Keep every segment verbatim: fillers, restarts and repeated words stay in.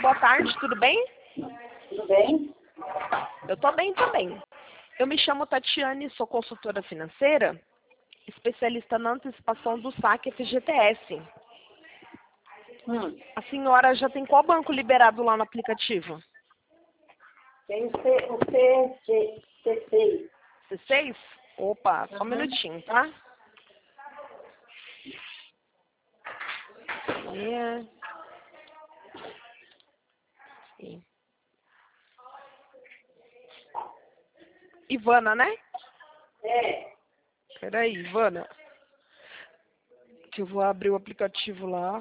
boa tarde, tudo bem? Tudo bem? Eu tô bem também. Eu me chamo Tatiane, sou consultora financeira, especialista na antecipação do saque F G T S. Hum. A senhora já tem qual banco liberado lá no aplicativo? Tem o, C, o C, G, C seis. C seis? Opa, só um Uhum. minutinho, tá? É. Sim. Ivana, né? É. Peraí, Ivana. Que eu vou abrir o aplicativo lá.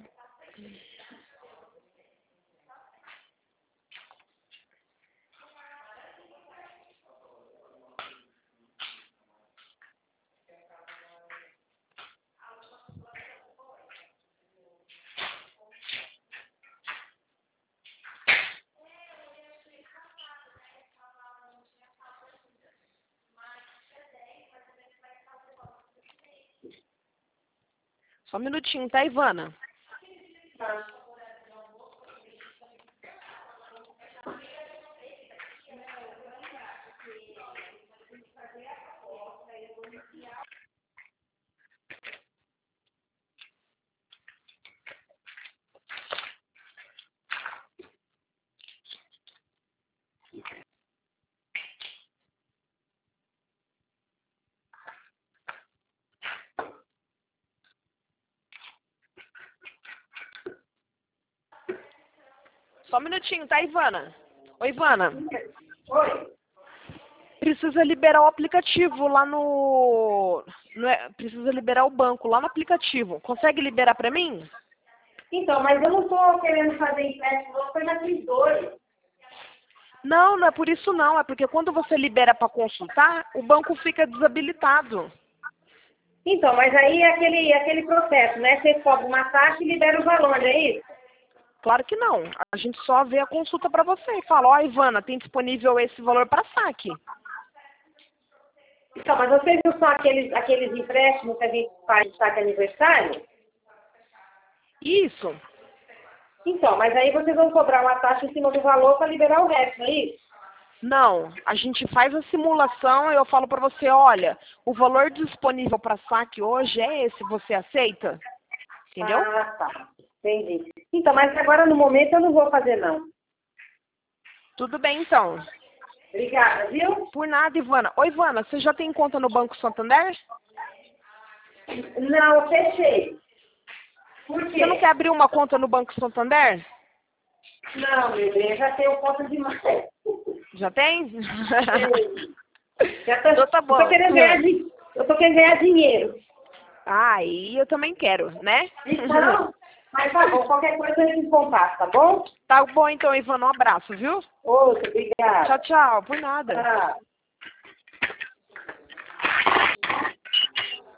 Só um minutinho, tá, Ivana? Tá. Só um minutinho, tá, Ivana? Oi, Ivana. Oi. Precisa liberar o aplicativo lá no... no é- Precisa liberar o banco lá no aplicativo. Consegue liberar pra mim? Então, mas eu não tô querendo fazer empréstimo, não, foi na Crisdore. Não, não é por isso não. É porque quando você libera para consultar, o banco fica desabilitado. Então, mas aí é aquele, aquele processo, né? Você cobra uma taxa e libera o valor, não é isso? Claro que não. A gente só vê a consulta para você e fala, ó, Ivana, tem disponível esse valor para saque. Então, mas você viu só aqueles, aqueles empréstimos que a gente faz de saque aniversário? Isso. Então, mas aí vocês vão cobrar uma taxa em cima do valor para liberar o resto, não é isso? Não, a gente faz a simulação e eu falo para você, olha, o valor disponível para saque hoje é esse, você aceita? Entendeu? Ah, tá. Entendi. Então, mas agora no momento eu não vou fazer, não. Tudo bem, então. Obrigada, viu? Por nada, Ivana. Oi, Ivana, você já tem conta no Banco Santander? Não, eu fechei. Por quê? Você não quer abrir uma conta no Banco Santander? Não, meu bem, eu já tenho conta demais. Já tem? Já tô, Então tá bom. eu tô querendo ganhar, di- eu tô querendo ganhar dinheiro. Ah, e eu também quero, né? Então, mas tá bom, qualquer coisa a gente contato, tá bom? Tá bom então, Ivana, um abraço, viu? Outro, obrigada. Tchau, tchau, por nada. Tchau.